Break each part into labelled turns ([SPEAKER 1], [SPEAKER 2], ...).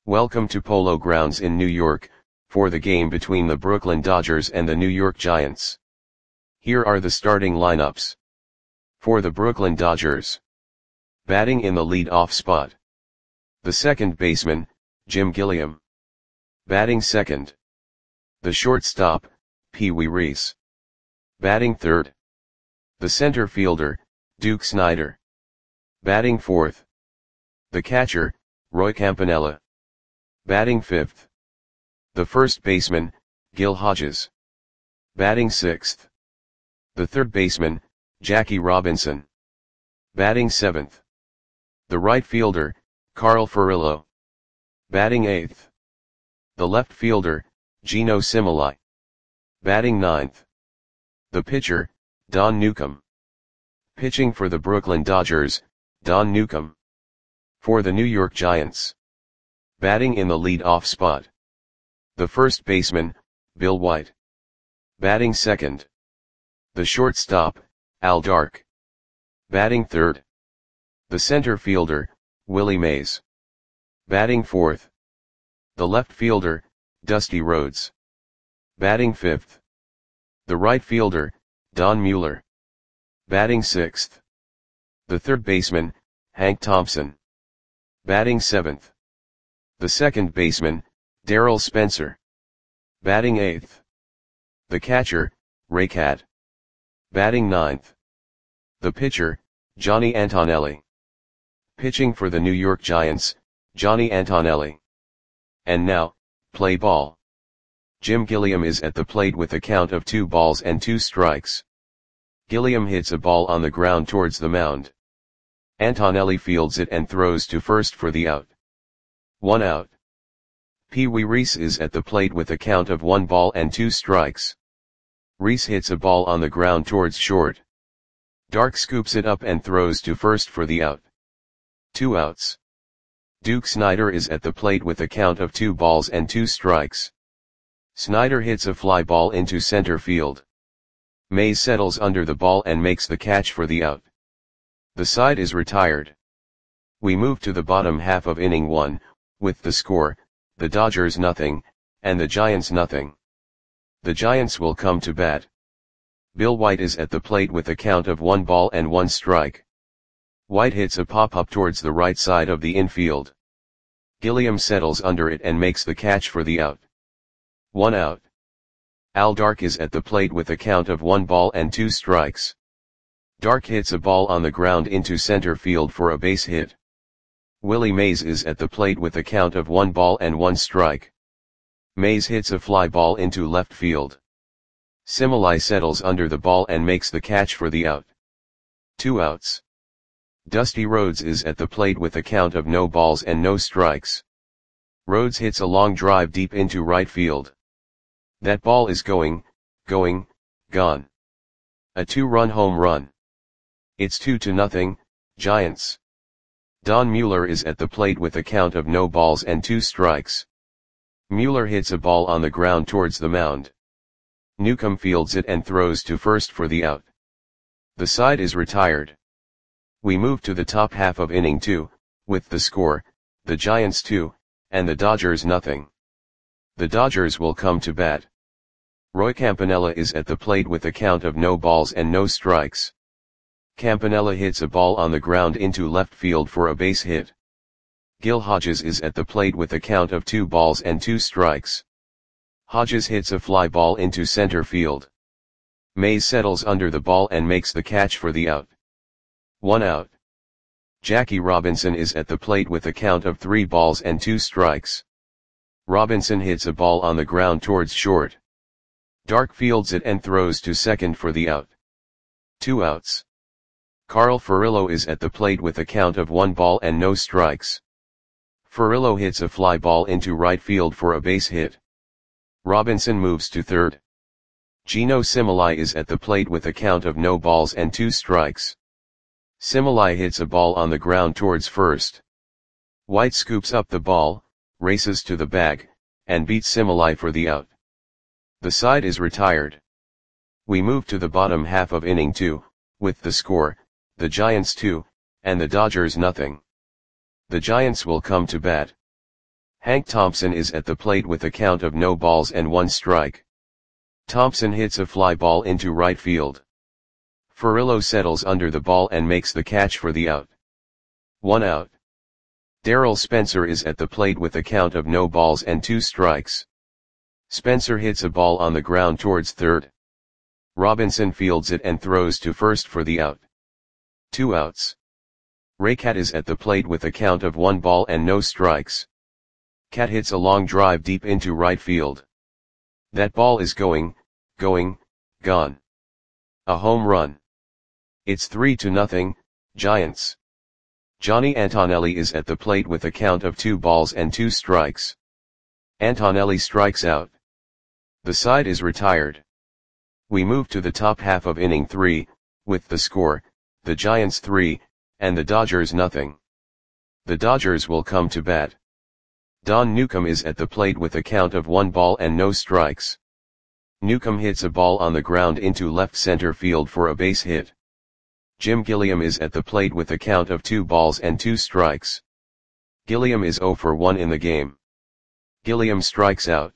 [SPEAKER 1] Welcome to Polo Grounds in New York, for the game between the Brooklyn Dodgers and the New York Giants. Here are the starting lineups. For the Brooklyn Dodgers. Batting in the lead-off spot. The second baseman, Jim Gilliam. Batting second. The shortstop, Pee Wee Reese. Batting third. The center fielder, Duke Snider. Batting fourth. The catcher, Roy Campanella. Batting fifth. The first baseman, Gil Hodges. Batting sixth. The third baseman, Jackie Robinson. Batting seventh. The right fielder, Carl Furillo. Batting eighth. The left fielder, Geno Similai. Batting ninth. The pitcher, Don Newcombe. Pitching for the Brooklyn Dodgers, Don Newcombe. For the New York Giants. Batting in the lead-off spot. The first baseman, Bill White. Batting second. The shortstop, Al Dark. Batting third. The center fielder, Willie Mays. Batting fourth. The left fielder, Dusty Rhodes. Batting fifth. The right fielder, Don Mueller. Batting sixth. The third baseman, Hank Thompson. Batting seventh. The second baseman, Darryl Spencer. Batting eighth. The catcher, Ray Catt. Batting ninth. The pitcher, Johnny Antonelli. Pitching for the New York Giants, Johnny Antonelli. And now, play ball. Jim Gilliam is at the plate with a count of 2 balls and 2 strikes. Gilliam hits a ball on the ground towards the mound. Antonelli fields it and throws to first for the out. 1 out. Pee Wee Reese is at the plate with a count of 1 ball and 2 strikes. Reese hits a ball on the ground towards short. Dark scoops it up and throws to first for the out. 2 outs. Duke Snider is at the plate with a count of 2 balls and 2 strikes. Snider hits a fly ball into center field. Mays settles under the ball and makes the catch for the out. The side is retired. We move to the bottom half of inning 1, with the score, the Dodgers nothing, and the Giants nothing. The Giants will come to bat. Bill White is at the plate with a count of 1 ball and 1 strike. White hits a pop-up towards the right side of the infield. Gilliam settles under it and makes the catch for the out. 1 out. Al Dark is at the plate with a count of 1 ball and 2 strikes. Dark hits a ball on the ground into center field for a base hit. Willie Mays is at the plate with a count of 1 ball and 1 strike. Mays hits a fly ball into left field. Similai settles under the ball and makes the catch for the out. 2 outs. Dusty Rhodes is at the plate with a count of no balls and no strikes. Rhodes hits a long drive deep into right field. That ball is gone. A 2-run home run. It's 2-0, Giants. Don Mueller is at the plate with a count of no balls and 2 strikes. Mueller hits a ball on the ground towards the mound. Newcombe fields it and throws to first for the out. The side is retired. We move to the top half of inning 2, with the score, the Giants 2, and the Dodgers nothing. The Dodgers will come to bat. Roy Campanella is at the plate with a count of no balls and no strikes. Campanella hits a ball on the ground into left field for a base hit. Gil Hodges is at the plate with a count of 2 balls and 2 strikes. Hodges hits a fly ball into center field. Mays settles under the ball and makes the catch for the out. 1 out. Jackie Robinson is at the plate with a count of 3 balls and 2 strikes. Robinson hits a ball on the ground towards short. Dark fields it and throws to second for the out. 2 outs. Carl Furillo is at the plate with a count of 1 ball and no strikes. Furillo hits a fly ball into right field for a base hit. Robinson moves to third. Geno Similai is at the plate with a count of no balls and 2 strikes. Similai hits a ball on the ground towards first. White scoops up the ball, races to the bag, and beats Similai for the out. The side is retired. We move to the bottom half of inning 2, with the score, the Giants 2, and the Dodgers nothing. The Giants will come to bat. Hank Thompson is at the plate with a count of no balls and 1 strike. Thompson hits a fly ball into right field. Furillo settles under the ball and makes the catch for the out. 1 out. Darrell Spencer is at the plate with a count of no balls and 2 strikes. Spencer hits a ball on the ground towards third. Robinson fields it and throws to first for the out. 2 outs. Raycat is at the plate with a count of 1 ball and no strikes. Cat hits a long drive deep into right field. That ball is gone. A home run. It's 3-0, Giants. Johnny Antonelli is at the plate with a count of 2 balls and 2 strikes. Antonelli strikes out. The side is retired. We move to the top half of inning 3, with the score, the Giants 3, and the Dodgers nothing. The Dodgers will come to bat. Don Newcomb is at the plate with a count of 1 ball and no strikes. Newcomb hits a ball on the ground into left center field for a base hit. Jim Gilliam is at the plate with a count of 2 balls and 2 strikes. Gilliam is 0 for 1 in the game. Gilliam strikes out.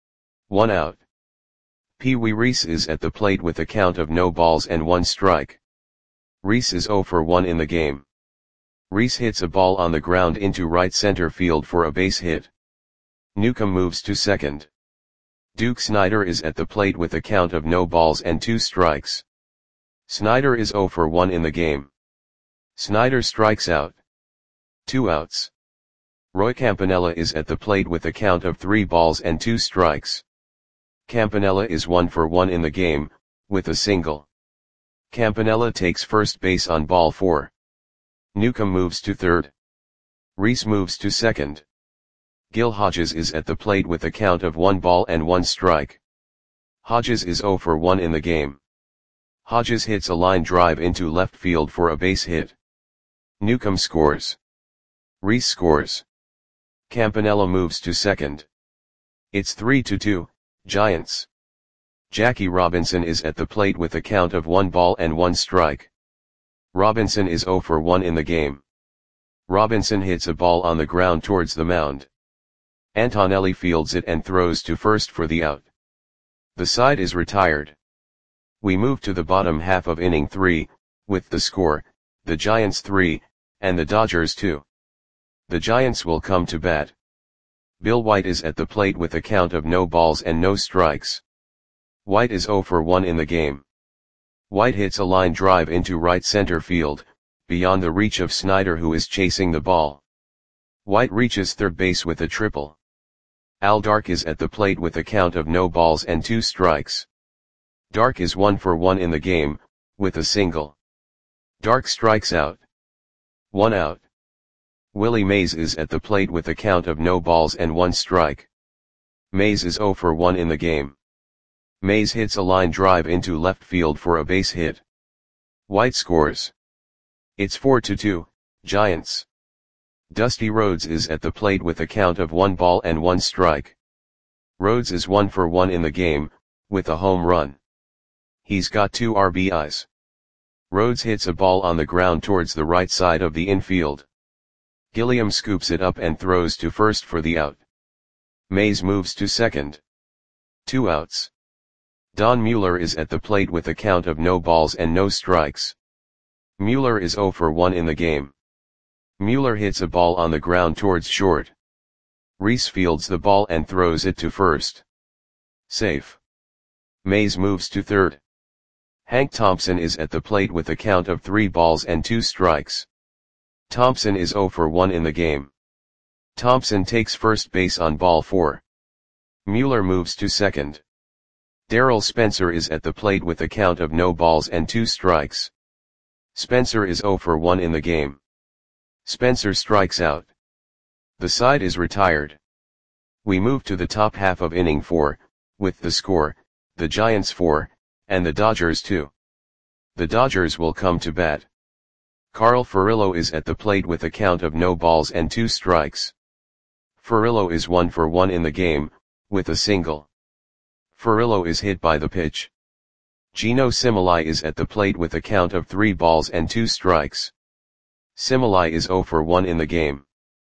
[SPEAKER 1] 1 out. Pee Wee Reese is at the plate with a count of no balls and 1 strike. Reese is 0 for 1 in the game. Reese hits a ball on the ground into right center field for a base hit. Newcomb moves to second. Duke Snider is at the plate with a count of no balls and 2 strikes. Snider is 0 for 1 in the game. Snider strikes out. 2 outs. Roy Campanella is at the plate with a count of 3 balls and 2 strikes. Campanella is 1 for 1 in the game, with a single. Campanella takes first base on ball 4. Newcomb moves to third. Reese moves to second. Gil Hodges is at the plate with a count of 1 ball and 1 strike. Hodges is 0 for 1 in the game. Hodges hits a line drive into left field for a base hit. Newcomb scores. Reese scores. Campanella moves to second. It's 3-2, Giants. Jackie Robinson is at the plate with a count of 1 ball and 1 strike. Robinson is 0 for 1 in the game. Robinson hits a ball on the ground towards the mound. Antonelli fields it and throws to first for the out. The side is retired. We move to the bottom half of inning 3, with the score, the Giants 3, and the Dodgers 2. The Giants will come to bat. Bill White is at the plate with a count of no balls and no strikes. White is 0 for 1 in the game. White hits a line drive into right center field, beyond the reach of Snider who is chasing the ball. White reaches third base with a triple. Al Dark is at the plate with a count of no balls and 2 strikes. Dark is 1 for 1 in the game, with a single. Dark strikes out. 1 out. Willie Mays is at the plate with a count of no balls and 1 strike. Mays is 0 for 1 in the game. Mays hits a line drive into left field for a base hit. White scores. It's 4-2, Giants. Dusty Rhodes is at the plate with a count of 1 ball and 1 strike. Rhodes is 1 for 1 in the game, with a home run. He's got 2 RBIs. Rhodes hits a ball on the ground towards the right side of the infield. Gilliam scoops it up and throws to first for the out. Mays moves to second. 2 outs. Don Mueller is at the plate with a count of no balls and no strikes. Mueller is 0 for 1 in the game. Mueller hits a ball on the ground towards short. Reese fields the ball and throws it to first. Safe. Mays moves to third. Hank Thompson is at the plate with a count of 3 balls and 2 strikes. Thompson is 0 for 1 in the game. Thompson takes first base on ball 4. Mueller moves to second. Darrell Spencer is at the plate with a count of no balls and 2 strikes. Spencer is 0 for 1 in the game. Spencer strikes out. The side is retired. We move to the top half of inning 4, with the score, the Giants 4, and the Dodgers 2. The Dodgers will come to bat. Carl Furillo is at the plate with a count of no balls and 2 strikes. Furillo is 1 for 1 in the game, with a single. Furillo is hit by the pitch. Gino Similai is at the plate with a count of 3 balls and 2 strikes. Similai is 0 for 1 in the game.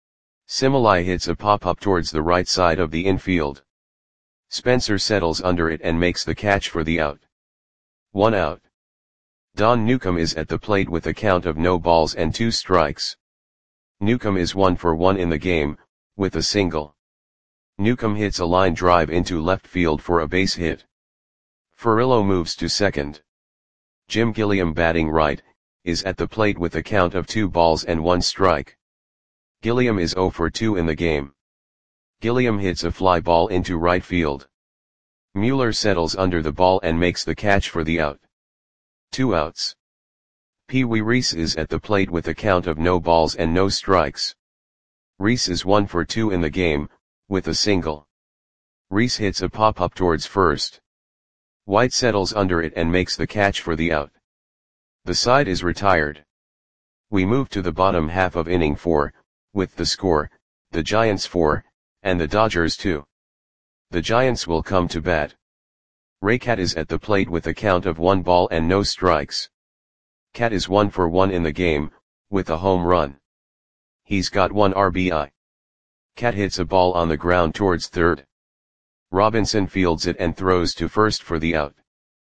[SPEAKER 1] Similai hits a pop-up towards the right side of the infield. Spencer settles under it and makes the catch for the out. 1 out. Don Newcomb is at the plate with a count of no balls and 2 strikes. Newcomb is 1 for 1 in the game, with a single. Newcomb hits a line drive into left field for a base hit. Furillo moves to second. Jim Gilliam, batting right, is at the plate with a count of 2 balls and 1 strike. Gilliam is 0 for 2 in the game. Gilliam hits a fly ball into right field. Mueller settles under the ball and makes the catch for the out. 2 outs. Pee Wee Reese is at the plate with a count of no balls and no strikes. Reese is 1 for 2 in the game, with a single. Reese hits a pop-up towards first. White settles under it and makes the catch for the out. The side is retired. We move to the bottom half of inning 4, with the score, the Giants 4, and the Dodgers 2. The Giants will come to bat. Raycat is at the plate with a count of 1 ball and no strikes. Cat is 1 for 1 in the game, with a home run. He's got 1 RBI. Cat hits a ball on the ground towards third. Robinson fields it and throws to first for the out.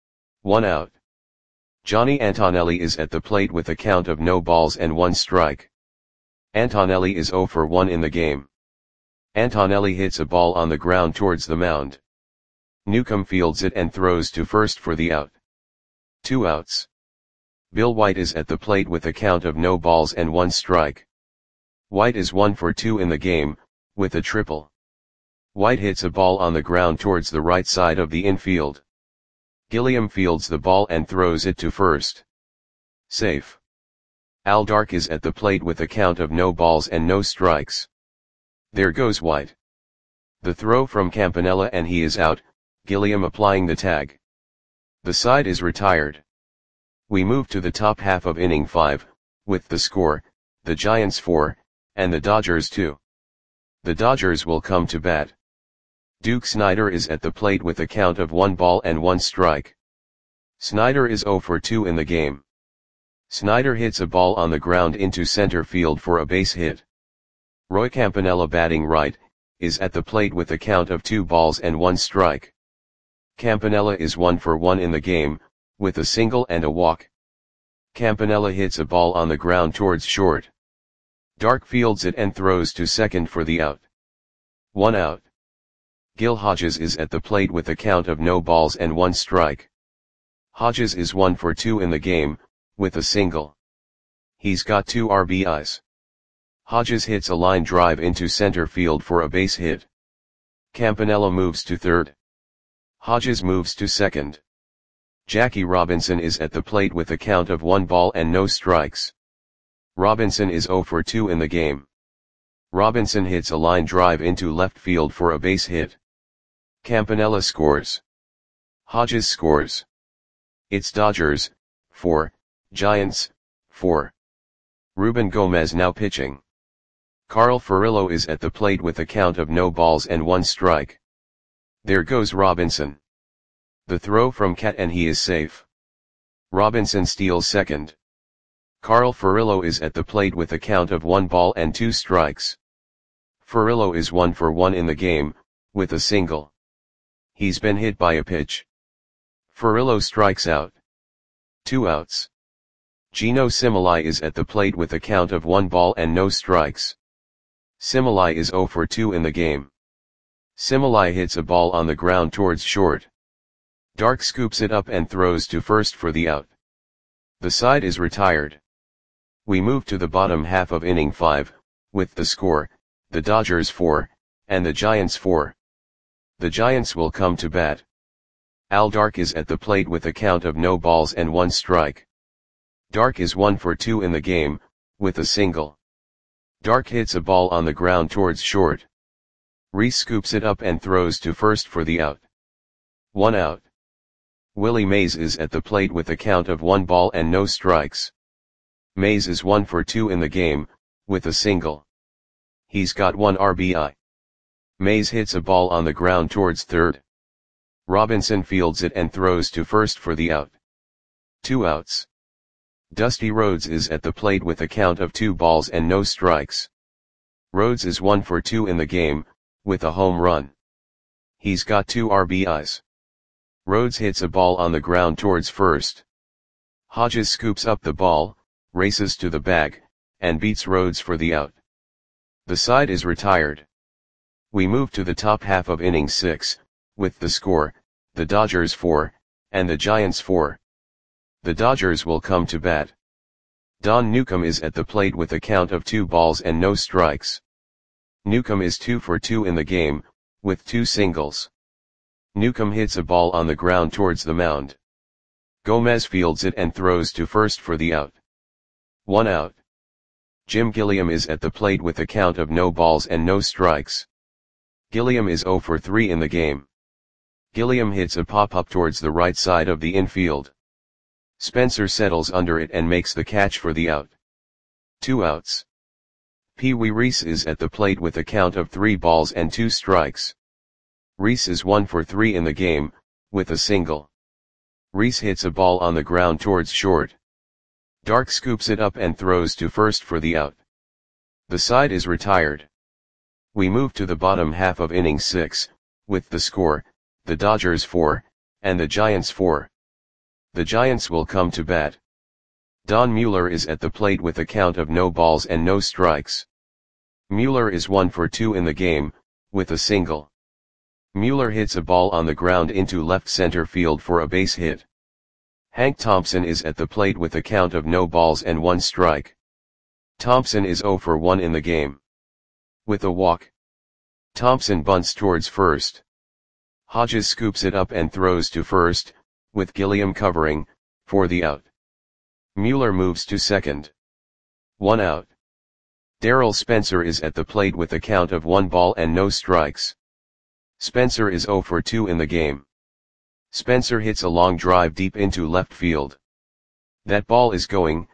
[SPEAKER 1] 1 out. Johnny Antonelli is at the plate with a count of no balls and 1 strike. Antonelli is 0 for 1 in the game. Antonelli hits a ball on the ground towards the mound. Newcomb fields it and throws to first for the out. 2 outs. Bill White is at the plate with a count of no balls and 1 strike. White is 1 for 2 in the game, with a triple. White hits a ball on the ground towards the right side of the infield. Gilliam fields the ball and throws it to first. Safe. Al Dark is at the plate with a count of no balls and no strikes. There goes White. The throw from Campanella and he is out, Gilliam applying the tag. The side is retired. We move to the top half of inning 5, with the score, the Giants 4, and the Dodgers 2. The Dodgers will come to bat. Duke Snider is at the plate with a count of 1 ball and 1 strike. Snider is 0 for 2 in the game. Snider hits a ball on the ground into center field for a base hit. Roy Campanella, batting right, is at the plate with a count of 2 balls and 1 strike. Campanella is 1 for 1 in the game, with a single and a walk. Campanella hits a ball on the ground towards short. Dark fields it and throws to second for the out. 1 out. Gil Hodges is at the plate with a count of no balls and 1 strike. Hodges is 1 for 2 in the game, with a single. He's got 2 RBIs. Hodges hits a line drive into center field for a base hit. Campanella moves to third. Hodges moves to second. Jackie Robinson is at the plate with a count of 1 ball and no strikes. Robinson is 0 for 2 in the game. Robinson hits a line drive into left field for a base hit. Campanella scores. Hodges scores. It's Dodgers 4, Giants 4. Ruben Gomez now pitching. Carl Furillo is at the plate with a count of no balls and 1 strike. There goes Robinson. The throw from Cat and he is safe. Robinson steals second. Carl Furillo is at the plate with a count of 1 ball and 2 strikes. Furillo is 1 for 1 in the game, with a single. He's been hit by a pitch. Furillo strikes out. 2 outs. Gino Similai is at the plate with a count of 1 ball and no strikes. Similai is 0 for 2 in the game. Similai hits a ball on the ground towards short. Dark scoops it up and throws to first for the out. The side is retired. We move to the bottom half of inning 5, with the score, the Dodgers 4, and the Giants 4. The Giants will come to bat. Al Dark is at the plate with a count of no balls and 1 strike. Dark is 1 for 2 in the game, with a single. Dark hits a ball on the ground towards short. Reese scoops it up and throws to first for the out. 1 out. Willie Mays is at the plate with a count of 1 ball and no strikes. Mays is 1 for 2 in the game, with a single. He's got 1 RBI. Mays hits a ball on the ground towards third. Robinson fields it and throws to first for the out. 2 outs. Dusty Rhodes is at the plate with a count of 2 balls and no strikes. Rhodes is 1 for 2 in the game, with a home run. He's got 2 RBIs. Rhodes hits a ball on the ground towards first. Hodges scoops up the ball, races to the bag, and beats Rhodes for the out. The side is retired. We move to the top half of inning 6, with the score, the Dodgers 4, and the Giants 4. The Dodgers will come to bat. Don Newcomb is at the plate with a count of 2 balls and no strikes. Newcomb is 2 for 2 in the game, with 2 singles. Newcomb hits a ball on the ground towards the mound. Gomez fields it and throws to first for the out. 1 out. Jim Gilliam is at the plate with a count of no balls and no strikes. Gilliam is 0 for 3 in the game. Gilliam hits a pop-up towards the right side of the infield. Spencer settles under it and makes the catch for the out. 2 outs. Pee Wee Reese is at the plate with a count of 3 balls and 2 strikes. Reese is 1 for 3 in the game, with a single. Reese hits a ball on the ground towards short. Dark scoops it up and throws to first for the out. The side is retired. We move to the bottom half of inning 6, with the score, the Dodgers 4, and the Giants 4. The Giants will come to bat. Don Mueller is at the plate with a count of no balls and no strikes. Mueller is 1 for 2 in the game, with a single. Mueller hits a ball on the ground into left center field for a base hit. Hank Thompson is at the plate with a count of no balls and 1 strike. Thompson is 0 for 1 in the game. With a walk. Thompson bunts towards first. Hodges scoops it up and throws to first, with Gilliam covering, for the out. Mueller moves to second. 1 out. Darrell Spencer is at the plate with a count of 1 ball and no strikes. Spencer is 0 for 2 in the game. Spencer hits a long drive deep into left field. That ball is gone.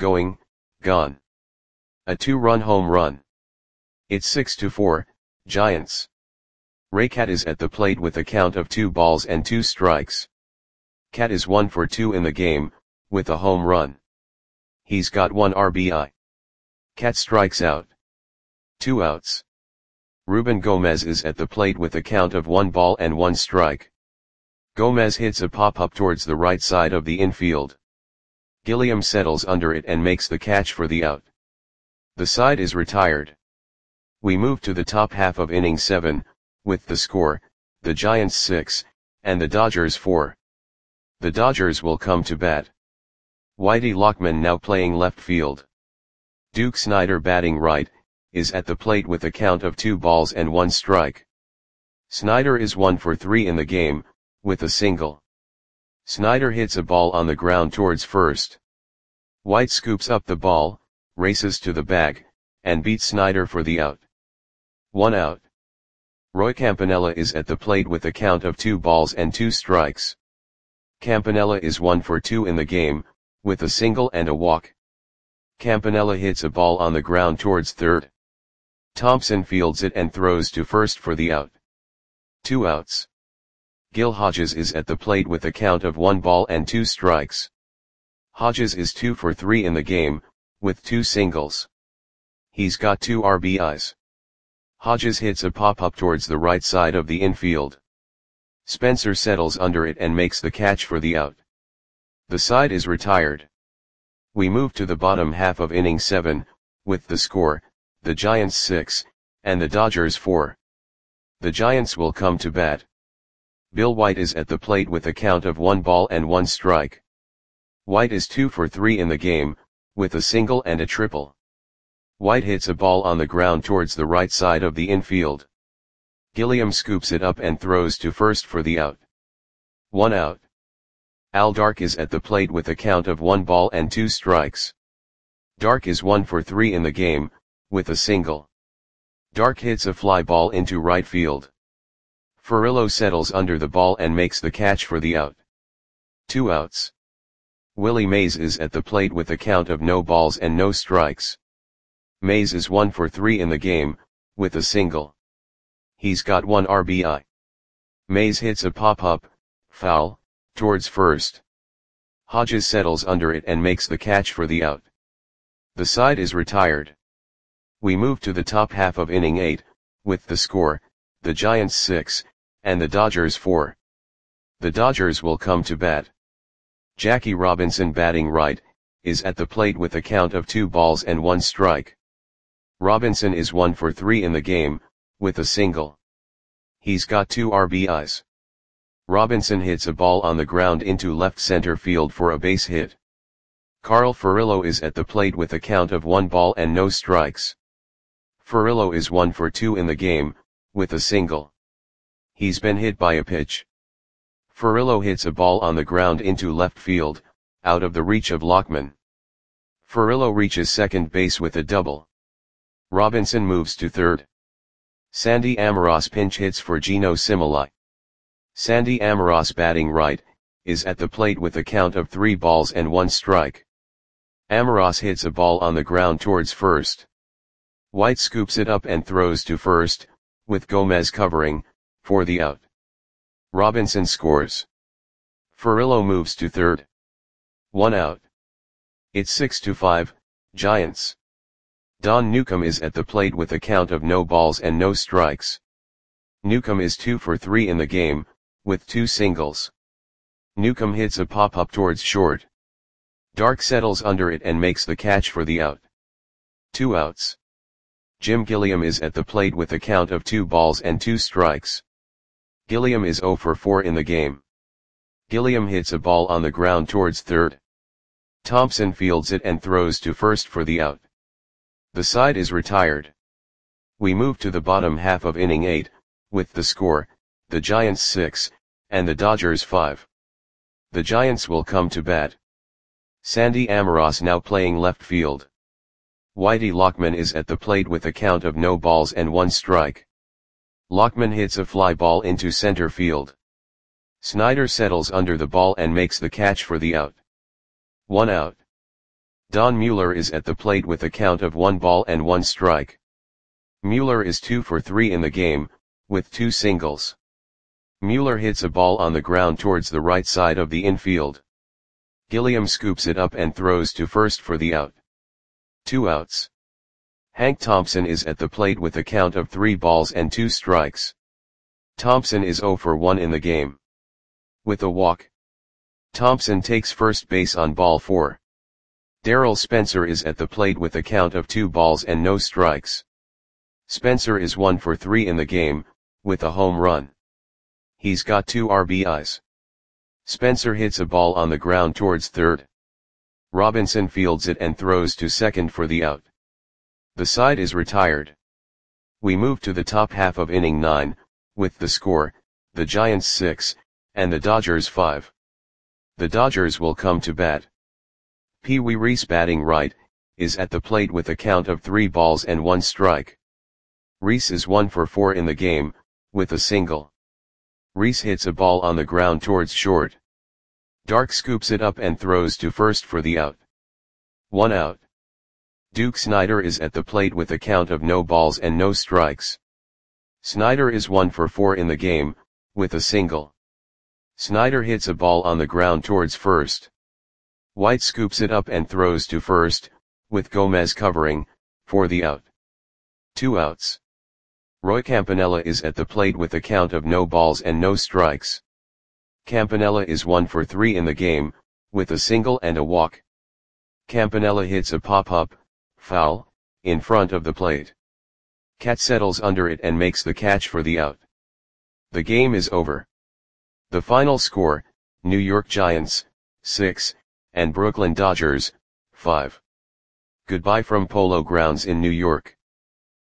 [SPEAKER 1] A 2-run home run. It's 6-4, Giants. Ray Cat is at the plate with a count of 2 balls and 2 strikes. Cat is 1 for 2 in the game, with a home run. He's got 1 RBI. Cat strikes out. 2 outs. Ruben Gomez is at the plate with a count of 1 ball and 1 strike. Gomez hits a pop-up towards the right side of the infield. Gilliam settles under it and makes the catch for the out. The side is retired. We move to the top half of inning 7, with the score, the Giants 6, and the Dodgers 4. The Dodgers will come to bat. Whitey Lockman, now playing left field. Duke Snider, batting right, is at the plate with a count of 2 balls and 1 strike. Snider is 1 for 3 in the game, with a single. Snider hits a ball on the ground towards first. White scoops up the ball, races to the bag, and beats Snider for the out. 1 out. Roy Campanella is at the plate with a count of 2 balls and 2 strikes. Campanella is 1 for 2 in the game, with a single and a walk. Campanella hits a ball on the ground towards third. Thompson fields it and throws to first for the out. 2 outs. Gil Hodges is at the plate with a count of 1 ball and 2 strikes. Hodges is 2 for 3 in the game, with 2 singles. He's got 2 RBIs. Hodges hits a pop-up towards the right side of the infield. Spencer settles under it and makes the catch for the out. The side is retired. We move to the bottom half of inning 7, with the score, the Giants 6, and the Dodgers 4. The Giants will come to bat. Bill White is at the plate with a count of 1 ball and 1 strike. White is 2 for 3 in the game, with a single and a triple. White hits a ball on the ground towards the right side of the infield. Gilliam scoops it up and throws to first for the out. 1 out. Al Dark is at the plate with a count of 1 ball and 2 strikes. Dark is 1 for 3 in the game, with a single. Dark hits a fly ball into right field. Furillo settles under the ball and makes the catch for the out. 2 outs. Willie Mays is at the plate with a count of no balls and no strikes. Mays is 1 for 3 in the game, with a single. He's got 1 RBI. Mays hits a pop-up, foul, towards first. Hodges settles under it and makes the catch for the out. The side is retired. We move to the top half of inning 8, with the score, the Giants 6, and the Dodgers 4. The Dodgers will come to bat. Jackie Robinson, batting right, is at the plate with a count of 2 balls and 1 strike. Robinson is 1 for 3 in the game, with a single. He's got 2 RBIs. Robinson hits a ball on the ground into left center field for a base hit. Carl Furillo is at the plate with a count of 1 ball and no strikes. Furillo is 1 for 2 in the game, with a single. He's been hit by a pitch. Furillo hits a ball on the ground into left field, out of the reach of Lockman. Furillo reaches second base with a double. Robinson moves to third. Sandy Amoros pinch hits for Geno Simili. Sandy Amoros, batting right, is at the plate with a count of 3 balls and 1 strike. Amoros hits a ball on the ground towards first. White scoops it up and throws to first, with Gomez covering, for the out. Robinson scores. Furillo moves to third. 1 out. It's 6-5, Giants. Don Newcomb is at the plate with a count of no balls and no strikes. Newcomb is 2 for 3 in the game, with 2 singles. Newcomb hits a pop-up towards short. Dark settles under it and makes the catch for the out. 2 outs. Jim Gilliam is at the plate with a count of 2 balls and 2 strikes. Gilliam is 0 for 4 in the game. Gilliam hits a ball on the ground towards third. Thompson fields it and throws to first for the out. The side is retired. We move to the bottom half of inning 8, with the score, the Giants 6, and the Dodgers 5. The Giants will come to bat. Sandy Amoros now playing left field. Whitey Lockman is at the plate with a count of no balls and 1 strike. Lockman hits a fly ball into center field. Snyder settles under the ball and makes the catch for the out. 1 out. Don Mueller is at the plate with a count of 1 ball and 1 strike. Mueller is 2 for 3 in the game, with 2 singles. Mueller hits a ball on the ground towards the right side of the infield. Gilliam scoops it up and throws to first for the out. 2 outs. Hank Thompson is at the plate with a count of 3 balls and 2 strikes. Thompson is 0 for 1 in the game. With a walk. Thompson takes first base on ball 4. Darrell Spencer is at the plate with a count of 2 balls and no strikes. Spencer is 1 for 3 in the game, with a home run. He's got 2 RBIs. Spencer hits a ball on the ground towards third. Robinson fields it and throws to second for the out. The side is retired. We move to the top half of inning 9, with the score, the Giants 6, and the Dodgers 5. The Dodgers will come to bat. Pee Wee Reese, batting right, is at the plate with a count of 3 balls and 1 strike. Reese is 1 for 4 in the game, with a single. Reese hits a ball on the ground towards short. Dark scoops it up and throws to first for the out. 1 out. Duke Snyder is at the plate with a count of no balls and no strikes. Snyder is 1 for 4 in the game, with a single. Snyder hits a ball on the ground towards first. White scoops it up and throws to first, with Gomez covering, for the out. 2 outs. Roy Campanella is at the plate with a count of no balls and no strikes. Campanella is 1 for 3 in the game, with a single and a walk. Campanella hits a pop-up, foul, in front of the plate. Cat settles under it and makes the catch for the out. The game is over. The final score, New York Giants, 6, and Brooklyn Dodgers, 5. Goodbye from Polo Grounds in New York.